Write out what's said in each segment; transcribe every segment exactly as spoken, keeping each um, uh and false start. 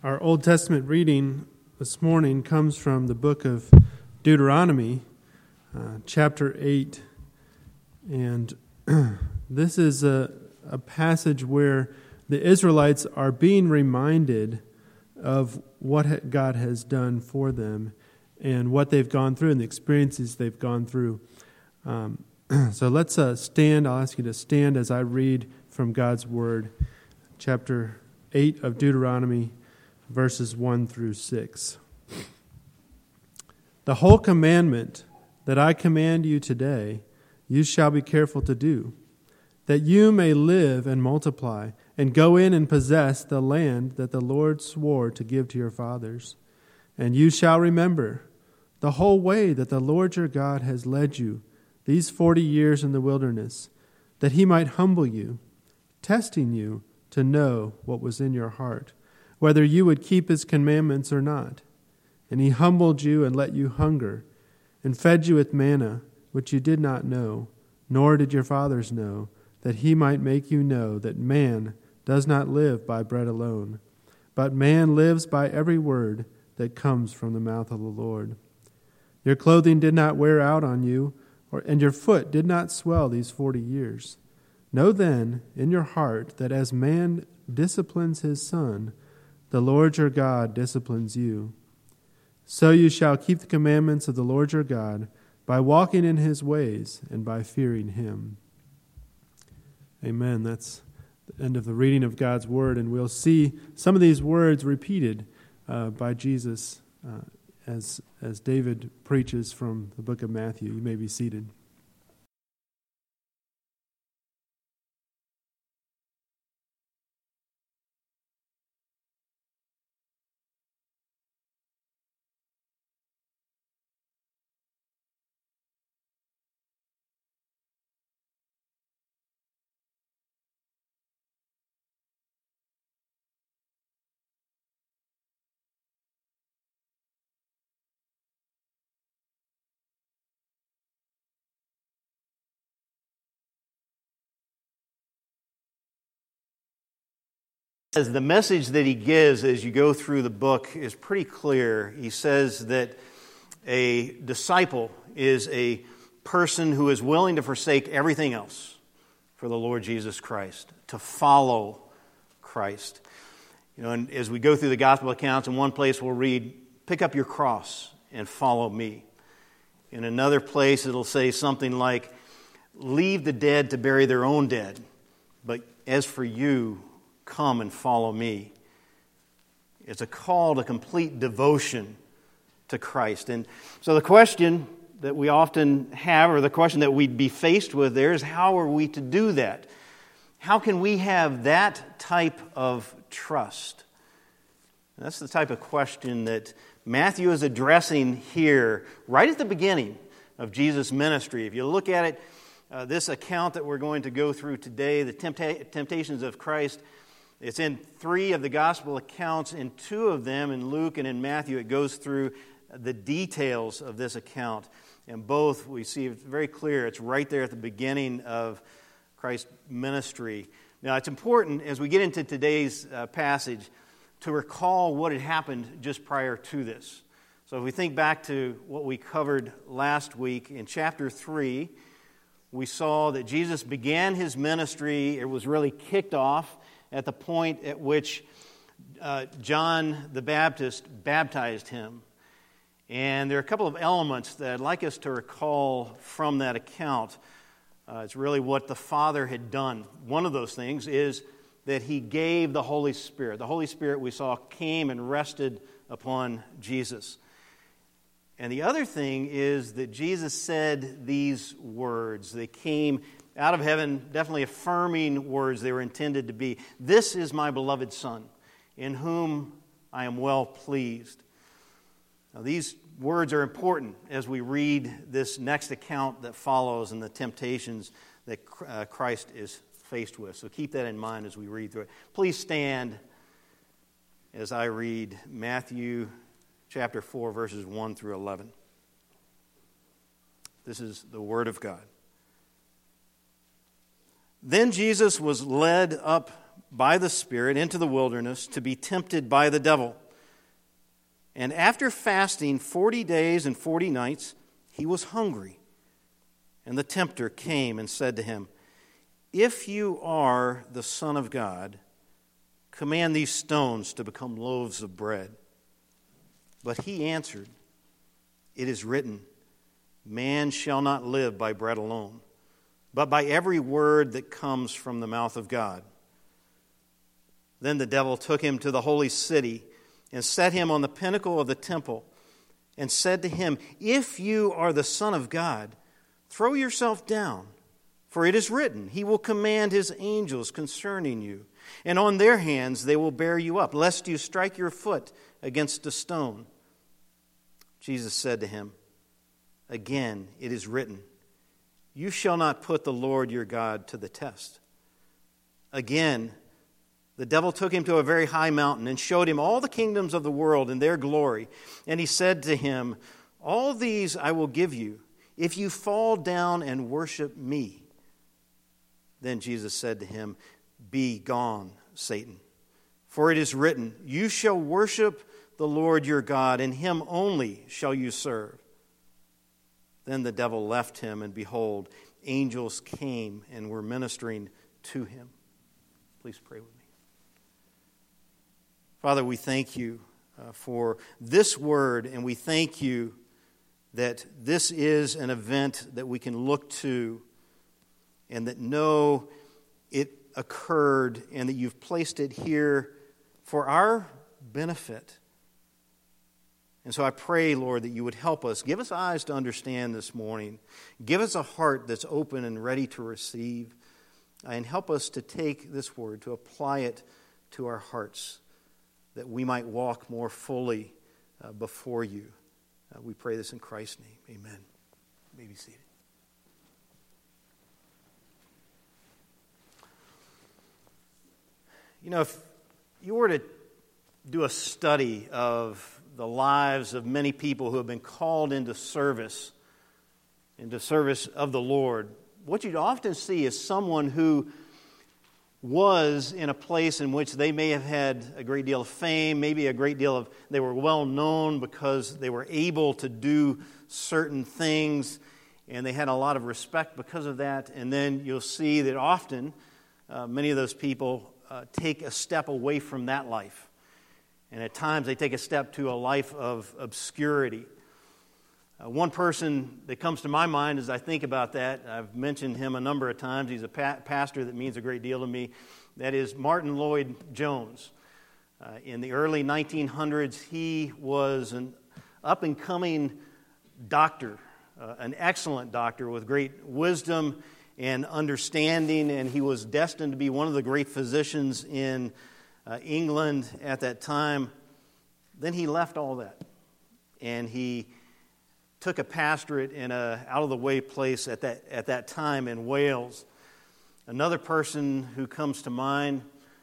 Our Old Testament reading this morning comes from the book of Deuteronomy, uh, chapter eight. And this is a, a passage where the Israelites are being reminded of what God has done for them and what they've gone through and the experiences they've gone through. Um, so let's uh, stand. I'll ask you to stand as I read from God's Word, chapter eight of Deuteronomy, verses one through six. The whole commandment that I command you today, you shall be careful to do, that you may live and multiply, and go in and possess the land that the Lord swore to give to your fathers. And you shall remember the whole way that the Lord your God has led you these forty years in the wilderness, that he might humble you, testing you to know what was in your heart, whether you would keep his commandments or not. And he humbled you and let you hunger, and fed you with manna, which you did not know, nor did your fathers know, that he might make you know that man does not live by bread alone, but man lives by every word that comes from the mouth of the Lord. Your clothing did not wear out on you, or, and your foot did not swell these forty years. Know then in your heart that as man disciplines his son, the Lord your God disciplines you. So you shall keep the commandments of the Lord your God by walking in his ways and by fearing him. Amen. That's the end of the reading of God's Word, and we'll see some of these words repeated uh, by Jesus uh, as, as David preaches from the book of Matthew. You may be seated. As the message that he gives as you go through the book is pretty clear. He says that a disciple is a person who is willing to forsake everything else for the Lord Jesus Christ, to follow Christ. You know, and as we go through the gospel accounts, in one place we'll read, "Pick up your cross and follow me." In another place it'll say something like, "Leave the dead to bury their own dead, but as for you, come and follow me." It's a call to complete devotion to Christ. And so the question that we often have, or the question that we'd be faced with there, is how are we to do that? How can we have that type of trust? And that's the type of question that Matthew is addressing here right at the beginning of Jesus' ministry. If you look at it, uh, this account that we're going to go through today, the tempta- temptations of Christ, it's in three of the gospel accounts. In two of them, in Luke and in Matthew, it goes through the details of this account. And both, we see it's very clear. It's right there at the beginning of Christ's ministry. Now, it's important, as we get into today's uh, passage, to recall what had happened just prior to this. So if we think back to what we covered last week, in chapter three, we saw that Jesus began his ministry. It was really kicked off at the point at which uh, John the Baptist baptized him. And there are a couple of elements that I'd like us to recall from that account. Uh, it's really what the Father had done. One of those things is that he gave the Holy Spirit. The Holy Spirit, we saw, came and rested upon Jesus. And the other thing is that Jesus said these words. They came out of heaven, definitely affirming words they were intended to be. "This is my beloved Son, in whom I am well pleased." Now, these words are important as we read this next account that follows and the temptations that uh, Christ is faced with. So keep that in mind as we read through it. Please stand as I read Matthew chapter four, verses one through eleven. This is the Word of God. "Then Jesus was led up by the Spirit into the wilderness to be tempted by the devil. And after fasting forty days and forty nights, he was hungry. And the tempter came and said to him, "If you are the Son of God, command these stones to become loaves of bread." But he answered, "It is written, man shall not live by bread alone, but by every word that comes from the mouth of God." Then the devil took him to the holy city and set him on the pinnacle of the temple and said to him, "If you are the Son of God, throw yourself down, for it is written, he will command his angels concerning you, and on their hands they will bear you up, lest you strike your foot against a stone." Jesus said to him, "Again, it is written, you shall not put the Lord your God to the test." Again, the devil took him to a very high mountain and showed him all the kingdoms of the world and their glory. And he said to him, "All these I will give you, if you fall down and worship me." Then Jesus said to him, "Be gone, Satan, for it is written, you shall worship the Lord your God, and him only shall you serve." Then the devil left him, and behold, angels came and were ministering to him. Please pray with me. Father, we thank you uh, for this word, and we thank you that this is an event that we can look to and that know it occurred and that you've placed it here for our benefit. And so I pray, Lord, that you would help us. Give us eyes to understand this morning. Give us a heart that's open and ready to receive. And help us to take this word, to apply it to our hearts, that we might walk more fully uh, before you. Uh, we pray this in Christ's name. Amen. You may be seated. You know, if you were to do a study of the lives of many people who have been called into service, into service of the Lord, what you'd often see is someone who was in a place in which they may have had a great deal of fame, maybe a great deal of, they were well known because they were able to do certain things, and they had a lot of respect because of that. And then you'll see that often uh, many of those people uh, take a step away from that life. And at times they take a step to a life of obscurity. Uh, one person that comes to my mind as I think about that, I've mentioned him a number of times. He's a pa- pastor that means a great deal to me. That is Martin Lloyd-Jones. Uh, in the early nineteen hundreds, he was an up-and-coming doctor, uh, an excellent doctor with great wisdom and understanding, and he was destined to be one of the great physicians in uh, England at that time. Then he left all that, and he took a pastorate in a out-of-the-way place at that at that time in Wales. Another person who comes to mind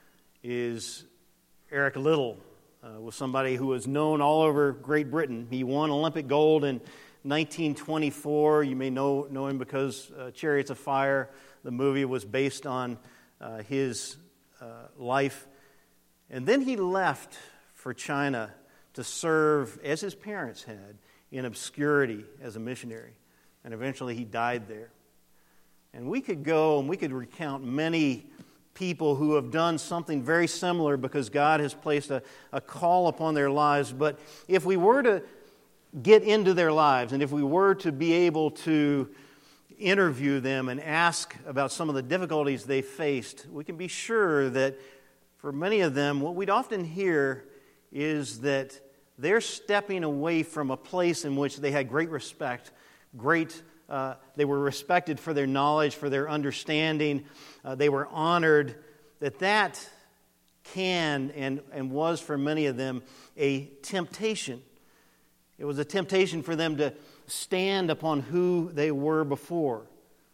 is Eric Liddell, uh, was somebody who was known all over Great Britain. He won Olympic gold in nineteen twenty-four. You may know know him because uh, Chariots of Fire, the movie, was based on uh, his uh, life. And then he left for China to serve, as his parents had, in obscurity as a missionary. And eventually he died there. And we could go and we could recount many people who have done something very similar because God has placed a, a call upon their lives. But if we were to get into their lives and if we were to be able to interview them and ask about some of the difficulties they faced, we can be sure that for many of them, what we'd often hear is that they're stepping away from a place in which they had great respect, great, uh, they were respected for their knowledge, for their understanding, uh, they were honored, that that can and, and was for many of them a temptation. It was a temptation for them to stand upon who they were before.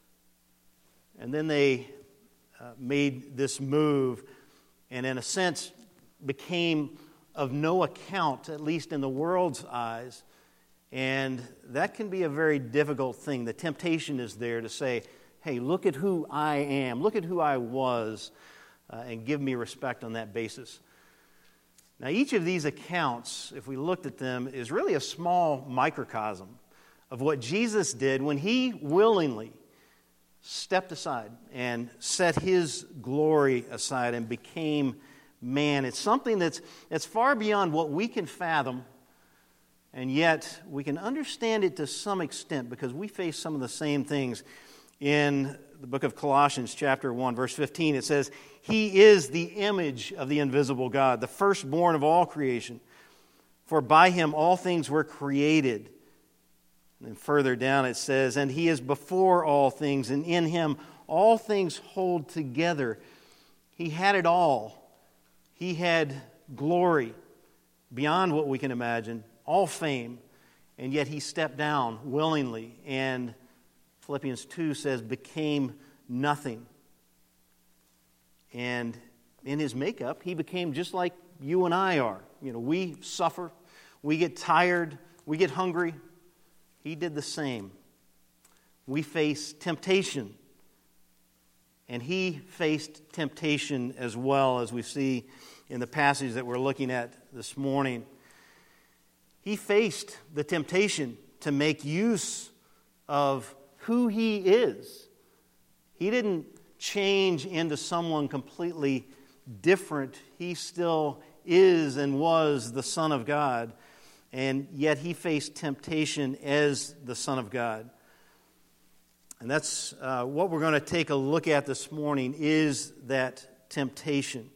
And then they uh, made this move and in a sense became of no account, at least in the world's eyes. And that can be a very difficult thing. The temptation is there to say, hey, look at who I am. Look at who I was. uh, and give me respect on that basis. Now, each of these accounts, if we looked at them, is really a small microcosm of what Jesus did when he willingly stepped aside and set his glory aside and became man. It's something that's, that's far beyond what we can fathom, and yet we can understand it to some extent because we face some of the same things. In the book of Colossians, chapter one, verse fifteen, it says, "He is the image of the invisible God, the firstborn of all creation. For by him all things were created." And then further down it says, "And he is before all things, and in him all things hold together." He had it all. He had glory beyond what we can imagine, all fame, and yet he stepped down willingly, and Philippians two says, became nothing. And in his makeup, he became just like you and I are. You know, we suffer, we get tired, we get hungry. He did the same. We face temptation, and he faced temptation as well, as we see in the passage that we're looking at this morning. He faced the temptation to make use of who he is. He didn't change into someone completely different. He still is and was the Son of God, and yet he faced temptation as the Son of God. And that's uh, what we're going to take a look at this morning, is that temptation.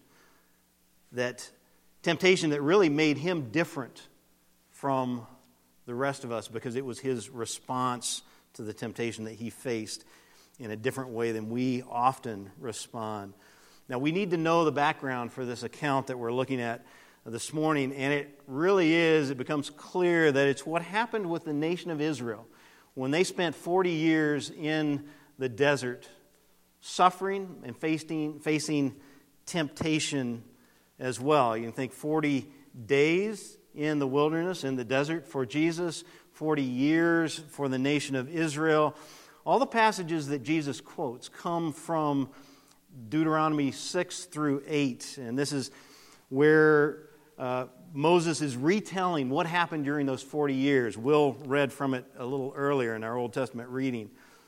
That temptation that really made him different from the rest of us, because it was his response to the temptation that he faced in a different way than we often respond. Now, we need to know the background for this account that we're looking at this morning, and it really is, it becomes clear that it's what happened with the nation of Israel when they spent forty years in the desert, suffering and facing, facing temptation as well. You can think forty days in the wilderness, in the desert for Jesus, forty years for the nation of Israel. All the passages that Jesus quotes come from Deuteronomy six through eight, and this is where uh, Moses is retelling what happened during those forty years. Will read from it a little earlier in our Old Testament reading.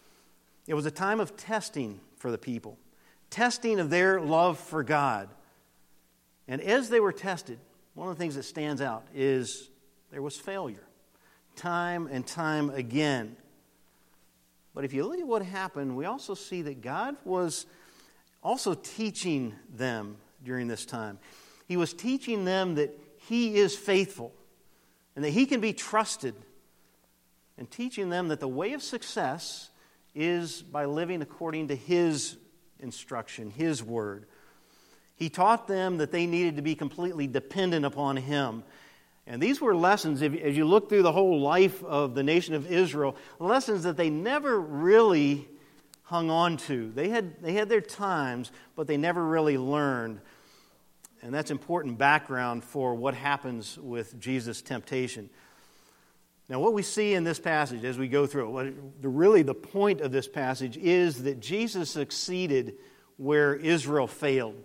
It was a time of testing for the people, testing of their love for God. And as they were tested, one of the things that stands out is there was failure, time and time again. But if you look at what happened, we also see that God was also teaching them during this time. He was teaching them that He is faithful and that He can be trusted, and teaching them that the way of success is by living according to His instruction, His word. He taught them that they needed to be completely dependent upon Him. And these were lessons, if, as you look through the whole life of the nation of Israel, lessons that they never really hung on to. They had, they had their times, but they never really learned. And that's important background for what happens with Jesus' temptation. Now, what we see in this passage as we go through it, what, the, really the point of this passage is that Jesus succeeded where Israel failed.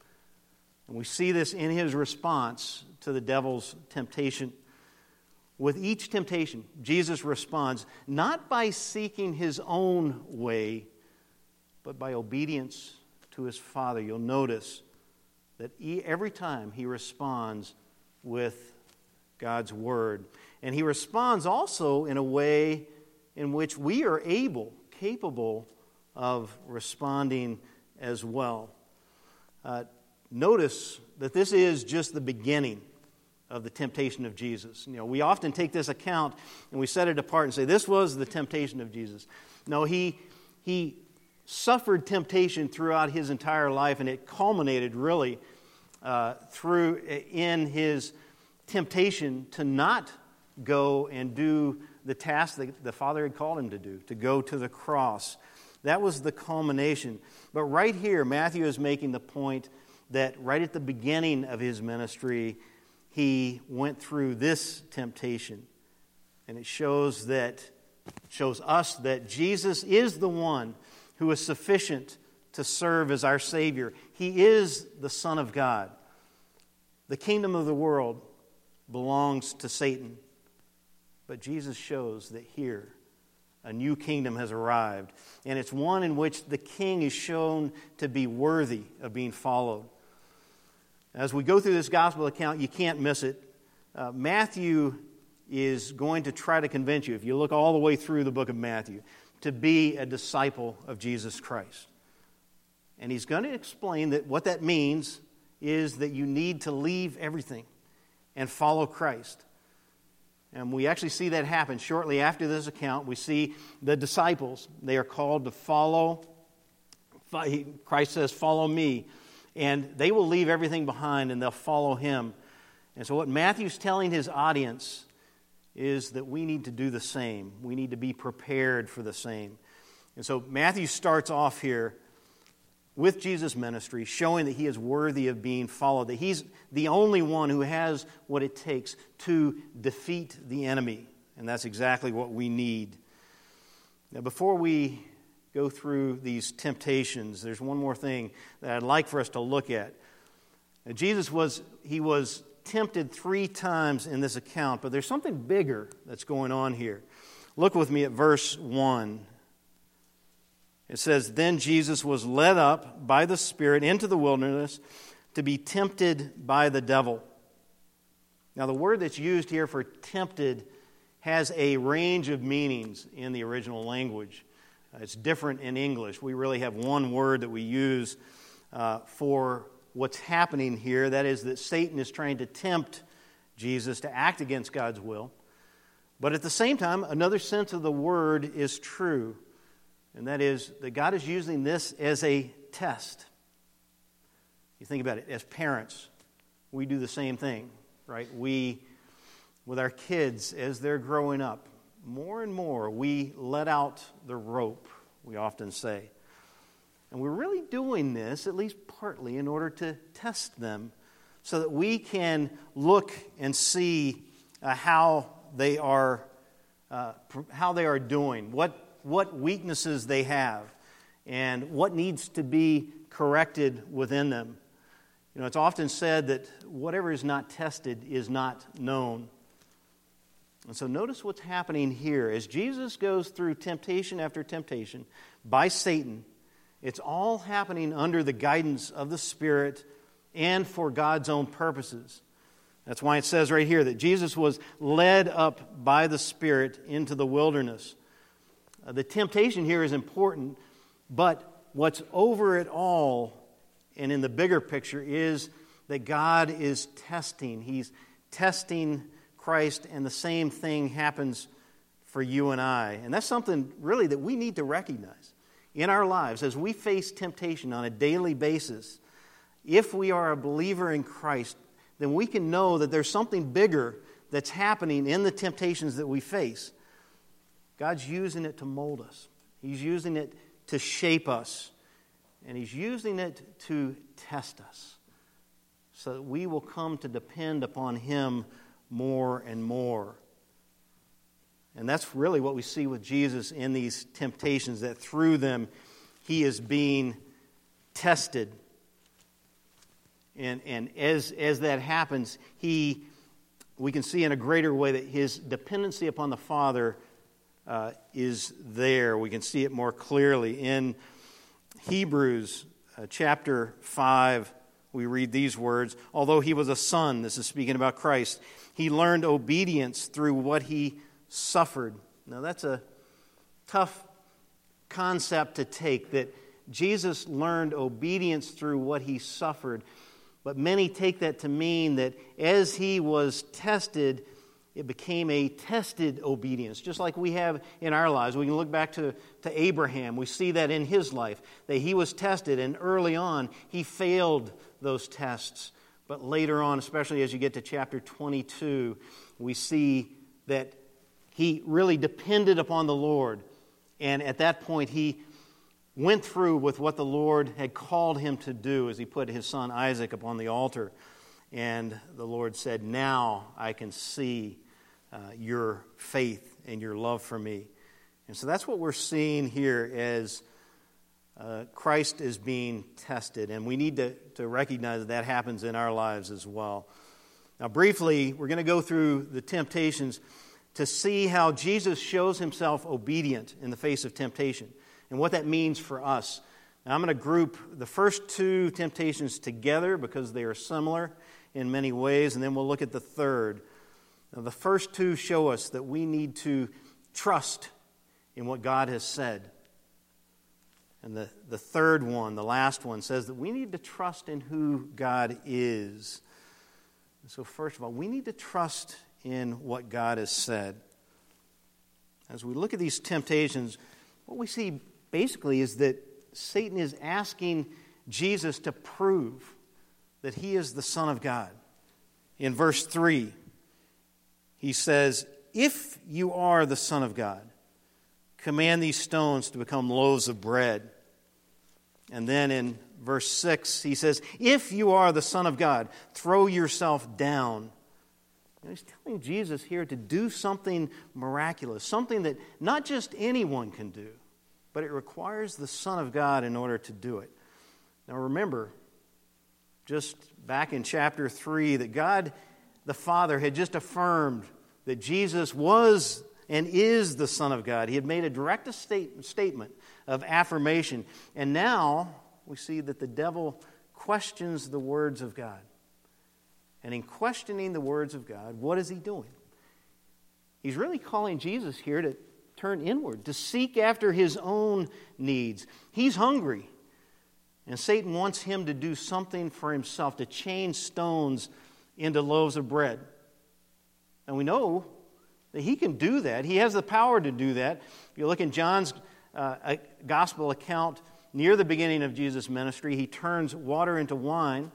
And we see this in His response to the devil's temptation. With each temptation, Jesus responds not by seeking His own way, but by obedience to His Father. You'll notice that he, every time He responds with God's Word. And He responds also in a way in which we are able, capable of responding as well. Uh, notice that this is just the beginning of the temptation of Jesus. You know, we often take this account and we set it apart and say, this was the temptation of Jesus. No, He, he suffered temptation throughout His entire life, and it culminated really uh, through in His temptation to not go and do the task that the Father had called Him to do, to go to the cross. That was the culmination. But right here, Matthew is making the point that right at the beginning of His ministry, He went through this temptation. And it shows that shows us that Jesus is the one who is sufficient to serve as our Savior. He is the Son of God. The kingdom of the world belongs to Satan. But Jesus shows that here, a new kingdom has arrived. And it's one in which the king is shown to be worthy of being followed. As we go through this gospel account, you can't miss it. Uh, Matthew is going to try to convince you, if you look all the way through the book of Matthew, to be a disciple of Jesus Christ. And he's going to explain that what that means is that you need to leave everything and follow Christ. And we actually see that happen shortly after this account. We see the disciples. They are called to follow. Christ says, follow me. And they will leave everything behind and they'll follow him. And so what Matthew's telling his audience is that we need to do the same. We need to be prepared for the same. And so Matthew starts off here with Jesus' ministry, showing that he is worthy of being followed, that he's the only one who has what it takes to defeat the enemy. And that's exactly what we need. Now, before we go through these temptations, there's one more thing that I'd like for us to look at. Now, Jesus was, he was tempted three times in this account, but there's something bigger that's going on here. Look with me at verse one. It says, then Jesus was led up by the Spirit into the wilderness to be tempted by the devil. Now, the word that's used here for tempted has a range of meanings in the original language. Uh, it's different in English. We really have one word that we use uh, for what's happening here. That is that Satan is trying to tempt Jesus to act against God's will. But at the same time, another sense of the word is true. And that is that God is using this as a test. You think about it, as parents, we do the same thing, right? We, with our kids, as they're growing up, more and more we let out the rope, we often say. And we're really doing this, at least partly, in order to test them so that we can look and see uh, how they are, uh, how they are doing, what what weaknesses they have, and what needs to be corrected within them. You know, it's often said that whatever is not tested is not known. And so notice what's happening here. As Jesus goes through temptation after temptation by Satan, it's all happening under the guidance of the Spirit and for God's own purposes. That's why it says right here that Jesus was led up by the Spirit into the wilderness. Uh, the temptation here is important, but what's over it all, and in the bigger picture, is that God is testing. He's testing Christ, and the same thing happens for you and I. And that's something really that we need to recognize in our lives as we face temptation on a daily basis. If we are a believer in Christ, then we can know that there's something bigger that's happening in the temptations that we face. God's using it to mold us. He's using it to shape us. And He's using it to test us so that we will come to depend upon Him more and more. And that's really what we see with Jesus in these temptations, that through them He is being tested. And, and as, as that happens, He, we can see in a greater way that His dependency upon the Father Uh, is there. We can see it more clearly. In Hebrews uh, chapter five, we read these words, although he was a son, this is speaking about Christ, he learned obedience through what he suffered. Now that's a tough concept to take, that Jesus learned obedience through what he suffered. But many take that to mean that as he was tested, it became a tested obedience, just like we have in our lives. We can look back to, to Abraham. We see that in his life, that he was tested, and early on, he failed those tests. But later on, especially as you get to chapter twenty-two, we see that he really depended upon the Lord. And at that point, he went through with what the Lord had called him to do as he put his son Isaac upon the altar. And the Lord said, now I can see uh, your faith and your love for me. And so that's what we're seeing here as uh, Christ is being tested, and we need to, to recognize that that happens in our lives as well. Now, briefly, we're going to go through the temptations to see how Jesus shows himself obedient in the face of temptation and what that means for us. Now, I'm going to group the first two temptations together because they are similar in many ways, and then we'll look at the third. Now, the first two show us that we need to trust in what God has said. And the, the third one, the last one, says that we need to trust in who God is. And so first of all, we need to trust in what God has said. As we look at these temptations, what we see basically is that Satan is asking Jesus to prove that he is the Son of God. In verse three, he says, "If you are the Son of God, command these stones to become loaves of bread." And then in verse six, he says, "If you are the Son of God, throw yourself down." And he's telling Jesus here to do something miraculous, something that not just anyone can do, but it requires the Son of God in order to do it. Now remember, just back in chapter three, that God the Father had just affirmed that Jesus was and is the Son of God. He had made a direct statement of affirmation. And now we see that the devil questions the words of God. And in questioning the words of God, what is he doing? He's really calling Jesus here to turn inward, to seek after his own needs. He's hungry. And Satan wants him to do something for himself, to change stones into loaves of bread. And we know that he can do that. He has the power to do that. If you look in John's uh, gospel account, near the beginning of Jesus' ministry, he turns water into wine.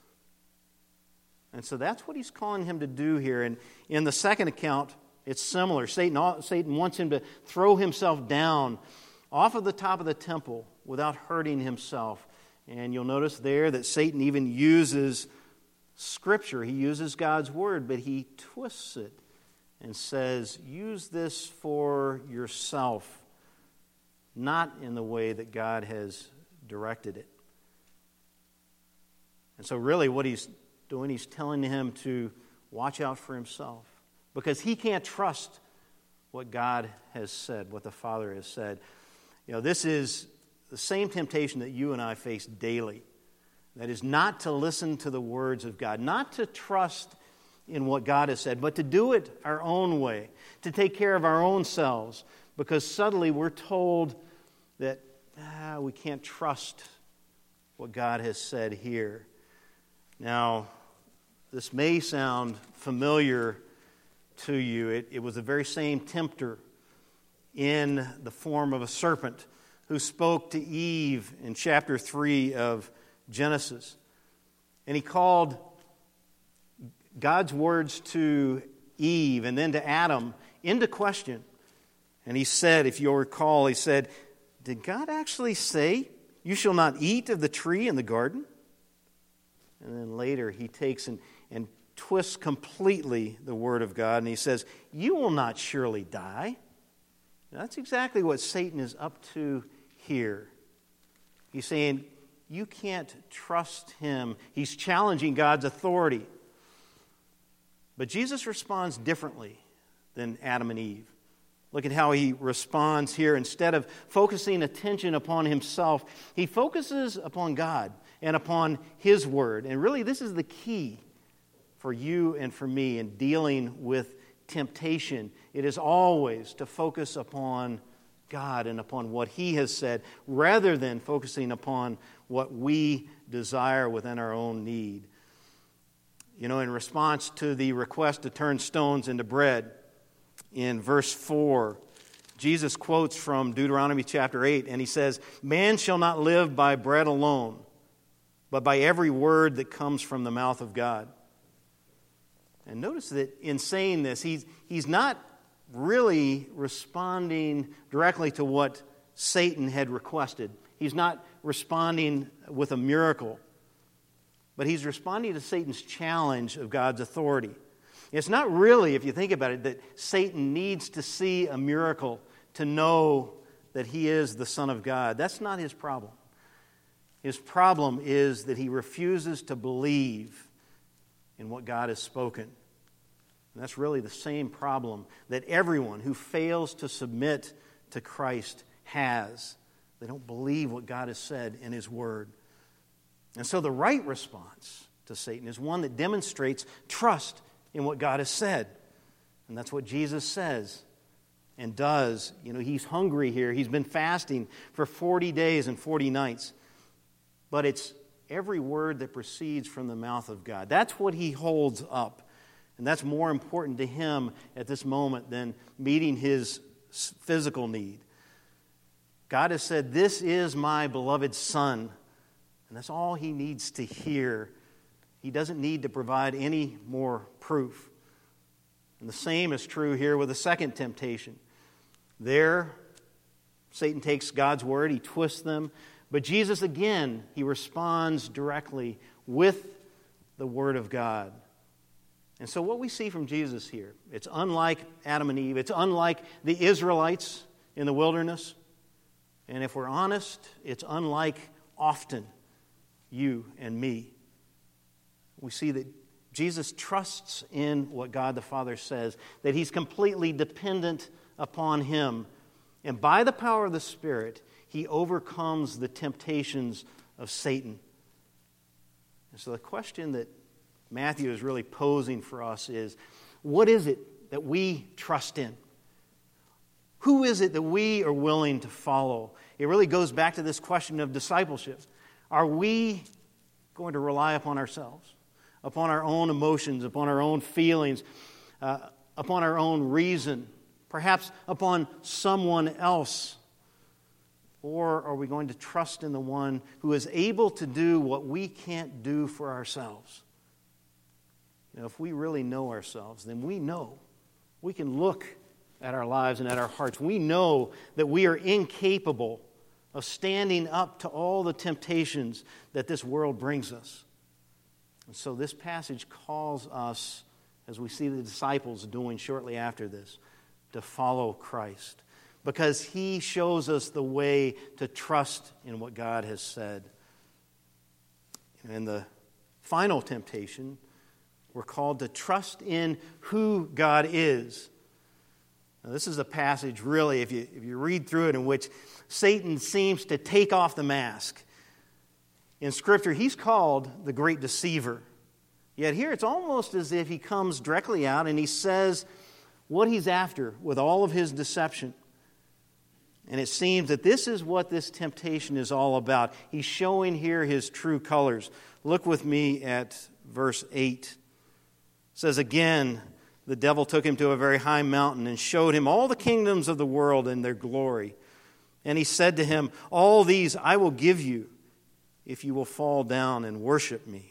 And so that's what he's calling him to do here. And in the second account, it's similar. Satan, Satan wants him to throw himself down off of the top of the temple without hurting himself. And you'll notice there that Satan even uses Scripture. He uses God's Word, but he twists it and says, use this for yourself, not in the way that God has directed it. And so really what he's doing, he's telling him to watch out for himself, because he can't trust what God has said, what the Father has said. You know, this is the same temptation that you and I face daily. That is not to listen to the words of God, not to trust in what God has said, but to do it our own way, to take care of our own selves, because suddenly we're told that ah, we can't trust what God has said here. Now, this may sound familiar to you. It, it was the very same tempter in the form of a serpent who spoke to Eve in chapter three of Genesis. And he called God's words to Eve and then to Adam into question. And he said, if you'll recall, he said, did God actually say, you shall not eat of the tree in the garden? And then later he takes and, and twists completely the word of God, and he says, you will not surely die. Now, that's exactly what Satan is up to here. He's saying, you can't trust him. He's challenging God's authority. But Jesus responds differently than Adam and Eve. Look at how he responds here. Instead of focusing attention upon himself, he focuses upon God and upon his word. And really, this is the key for you and for me in dealing with temptation. It is always to focus upon God and upon what he has said, rather than focusing upon what we desire within our own need. You know, in response to the request to turn stones into bread, in verse four, Jesus quotes from Deuteronomy chapter eight, and he says, man shall not live by bread alone, but by every word that comes from the mouth of God. And notice that in saying this, he's, he's not really responding directly to what Satan had requested. He's not responding with a miracle, but he's responding to Satan's challenge of God's authority. It's not really, if you think about it, that Satan needs to see a miracle to know that he is the Son of God. That's not his problem. His problem is that he refuses to believe in what God has spoken. And that's really the same problem that everyone who fails to submit to Christ has. They don't believe what God has said in his word. And so the right response to Satan is one that demonstrates trust in what God has said. And that's what Jesus says and does. You know, he's hungry here. He's been fasting for forty days and forty nights. But it's every word that proceeds from the mouth of God. That's what he holds up. And that's more important to him at this moment than meeting his physical need. God has said, "This is my beloved Son." And that's all he needs to hear. He doesn't need to provide any more proof. And the same is true here with the second temptation. There, Satan takes God's word, he twists them. But Jesus, again, he responds directly with the word of God. And so what we see from Jesus here, it's unlike Adam and Eve. It's unlike the Israelites in the wilderness. And if we're honest, it's unlike often you and me. We see that Jesus trusts in what God the Father says, that he's completely dependent upon him. And by the power of the Spirit, he overcomes the temptations of Satan. And so the question that Matthew is really posing for us is, what is it that we trust in? Who is it that we are willing to follow? It really goes back to this question of discipleship. Are we going to rely upon ourselves, upon our own emotions, upon our own feelings, uh, upon our own reason, perhaps upon someone else? Or are we going to trust in the one who is able to do what we can't do for ourselves? You know, if we really know ourselves, then we know. We can look at our lives and at our hearts. We know that we are incapable of standing up to all the temptations that this world brings us. And so this passage calls us, as we see the disciples doing shortly after this, to follow Christ, because he shows us the way to trust in what God has said. And the final temptation, we're called to trust in who God is. Now, this is a passage, really, if you, if you read through it, in which Satan seems to take off the mask. In Scripture, he's called the great deceiver. Yet here it's almost as if he comes directly out and he says what he's after with all of his deception. And it seems that this is what this temptation is all about. He's showing here his true colors. Look with me at verse eight. It says, "Again, the devil took him to a very high mountain and showed him all the kingdoms of the world and their glory. And he said to him, 'All these I will give you if you will fall down and worship me.'"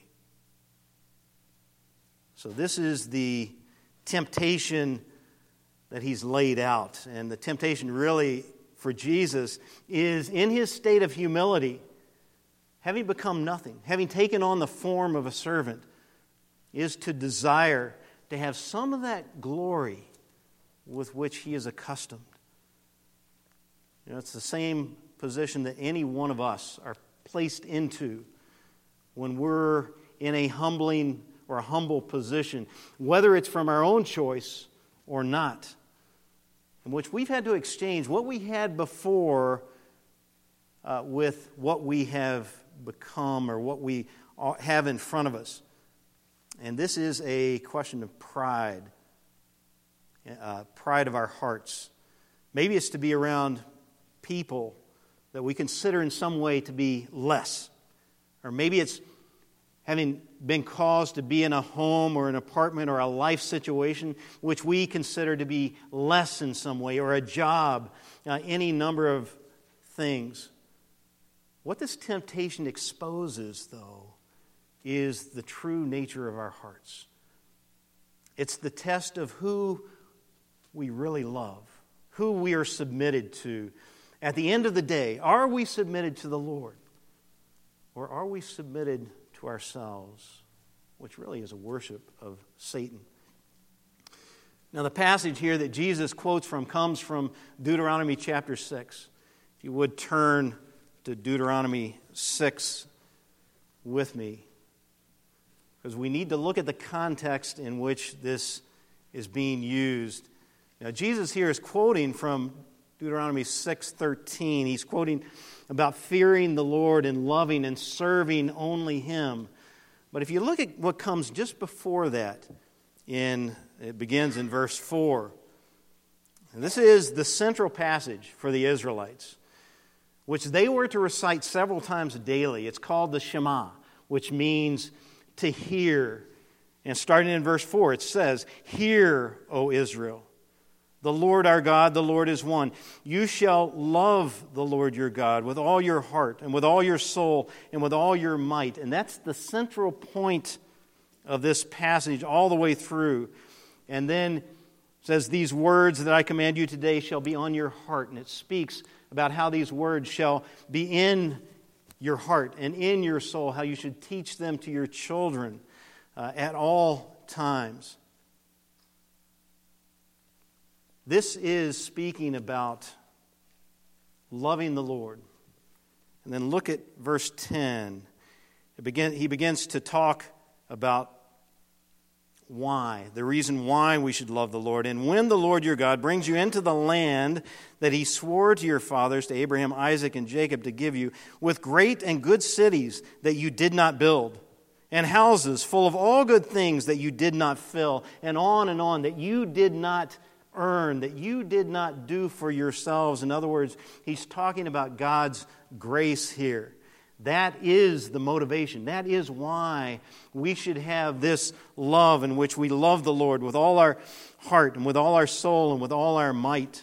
So this is the temptation that he's laid out. And the temptation really for Jesus is, in his state of humility, having become nothing, having taken on the form of a servant, is to desire to have some of that glory with which he is accustomed. You know, it's the same position that any one of us are placed into when we're in a humbling or a humble position, whether it's from our own choice or not, in which we've had to exchange what we had before uh, with what we have become or what we have in front of us. And this is a question of pride, uh, pride of our hearts. Maybe it's to be around people that we consider in some way to be less. Or maybe it's having been caused to be in a home or an apartment or a life situation which we consider to be less in some way, or a job, uh, any number of things. What this temptation exposes, though, is the true nature of our hearts. It's the test of who we really love, who we are submitted to. At the end of the day, are we submitted to the Lord? Or are we submitted to ourselves, which really is a worship of Satan? Now, the passage here that Jesus quotes from comes from Deuteronomy chapter six. If you would turn to Deuteronomy six with me, because we need to look at the context in which this is being used. Now, Jesus here is quoting from Deuteronomy six thirteen. He's quoting about fearing the Lord and loving and serving only Him. But if you look at what comes just before that, in it begins in verse four. And this is the central passage for the Israelites, which they were to recite several times daily. It's called the Shema, which means to hear. And starting in verse four, it says, "Hear, O Israel, the Lord our God, the Lord is one. You shall love the Lord your God with all your heart and with all your soul and with all your might." And that's the central point of this passage all the way through. And then it says, "These words that I command you today shall be on your heart." And it speaks about how these words shall be in your heart and in your soul, how you should teach them to your children uh, at all times. This is speaking about loving the Lord. And then look at verse ten. It begin, he begins to talk about why, the reason why we should love the Lord. "And when the Lord your God brings you into the land that He swore to your fathers, to Abraham, Isaac, and Jacob, to give you, with great and good cities that you did not build, and houses full of all good things that you did not fill," and on and on, that you did not earn, that you did not do for yourselves. In other words, he's talking about God's grace here. That is the motivation. That is why we should have this love in which we love the Lord with all our heart and with all our soul and with all our might.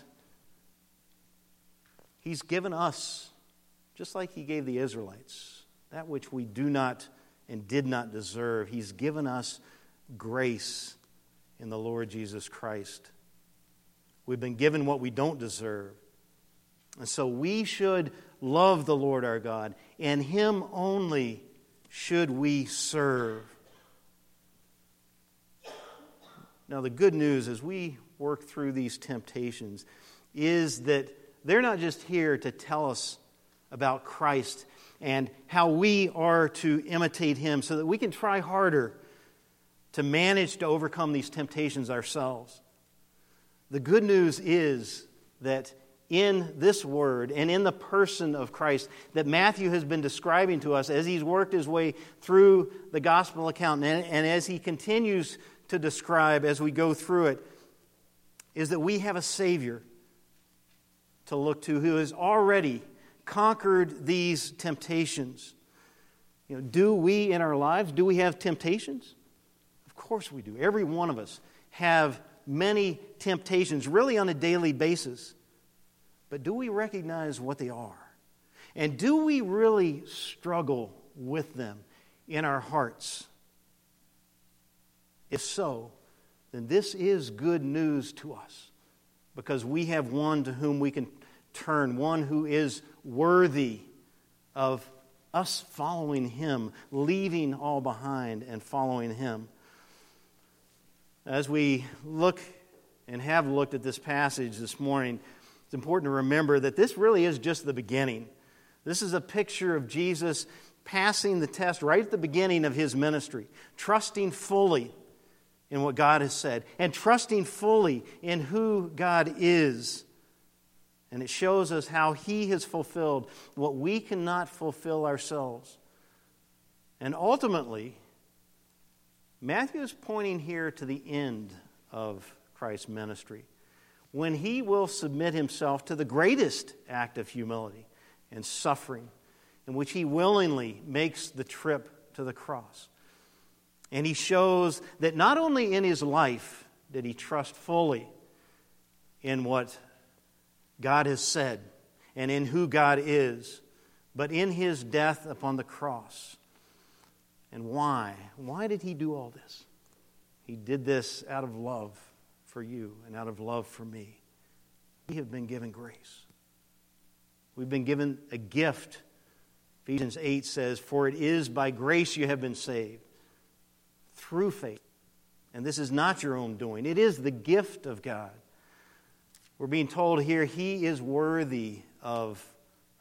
He's given us, just like He gave the Israelites, that which we do not and did not deserve. He's given us grace in the Lord Jesus Christ. We've been given what we don't deserve. And so we should love the Lord our God, and Him only should we serve. Now, the good news as we work through these temptations is that they're not just here to tell us about Christ and how we are to imitate Him so that we can try harder to manage to overcome these temptations ourselves. The good news is that in this word and in the person of Christ that Matthew has been describing to us as he's worked his way through the gospel account and, and as he continues to describe as we go through it, is that we have a Savior to look to who has already conquered these temptations. You know, do we in our lives, do we have temptations? Of course we do. Every one of us have many temptations, really on a daily basis. But do we recognize what they are? And do we really struggle with them in our hearts? If so, then this is good news to us, because we have one to whom we can turn, one who is worthy of us following Him, leaving all behind and following Him. As we look and have looked at this passage this morning, it's important to remember that this really is just the beginning. This is a picture of Jesus passing the test right at the beginning of His ministry, trusting fully in what God has said, and trusting fully in who God is. And it shows us how He has fulfilled what we cannot fulfill ourselves. And ultimately, Matthew is pointing here to the end of Christ's ministry, when He will submit Himself to the greatest act of humility and suffering, in which He willingly makes the trip to the cross. And He shows that not only in His life did He trust fully in what God has said and in who God is, but in His death upon the cross. And why? Why did He do all this? He did this out of love for you and out of love for me. We have been given grace. We've been given a gift. Ephesians eight says, "For it is by grace you have been saved, through faith. And this is not your own doing. It is the gift of God." We're being told here He is worthy of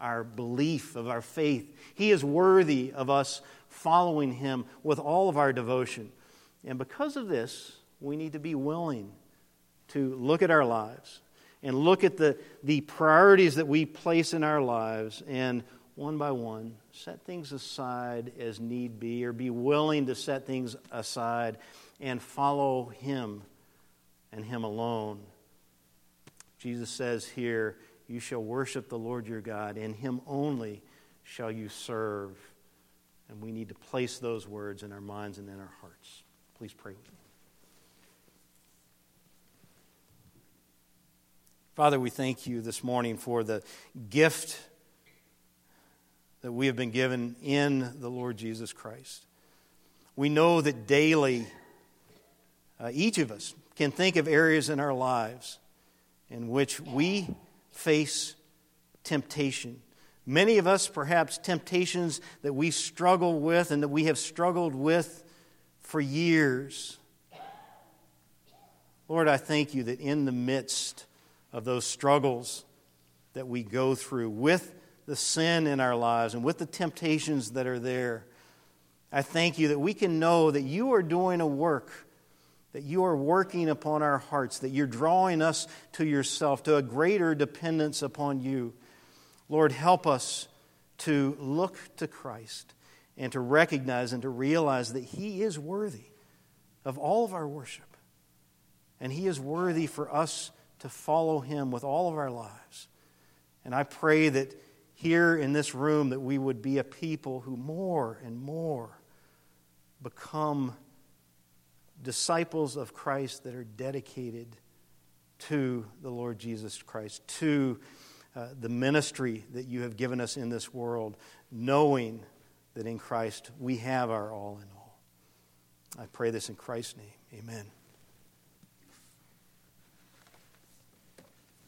our belief, of our faith. He is worthy of us following Him with all of our devotion. And because of this, we need to be willing to look at our lives and look at the, the priorities that we place in our lives and one by one set things aside as need be, or be willing to set things aside and follow Him and Him alone. Jesus says here, you shall worship the Lord your God, and Him only shall you serve. And we need to place those words in our minds and in our hearts. Please pray with me. Father, we thank you this morning for the gift that we have been given in the Lord Jesus Christ. We know that daily, uh, each of us can think of areas in our lives in which we face temptation. Many of us, perhaps, temptations that we struggle with and that we have struggled with for years. Lord, I thank you that in the midst of those struggles that we go through with the sin in our lives and with the temptations that are there, I thank you that we can know that you are doing a work, that you are working upon our hearts, that you're drawing us to yourself, to a greater dependence upon you. Lord, help us to look to Christ and to recognize and to realize that He is worthy of all of our worship. And He is worthy for us to follow Him with all of our lives. And I pray that here in this room that we would be a people who more and more become disciples of Christ that are dedicated to the Lord Jesus Christ, to uh, the ministry that you have given us in this world, knowing that in Christ we have our all in all. I pray this in Christ's name. Amen.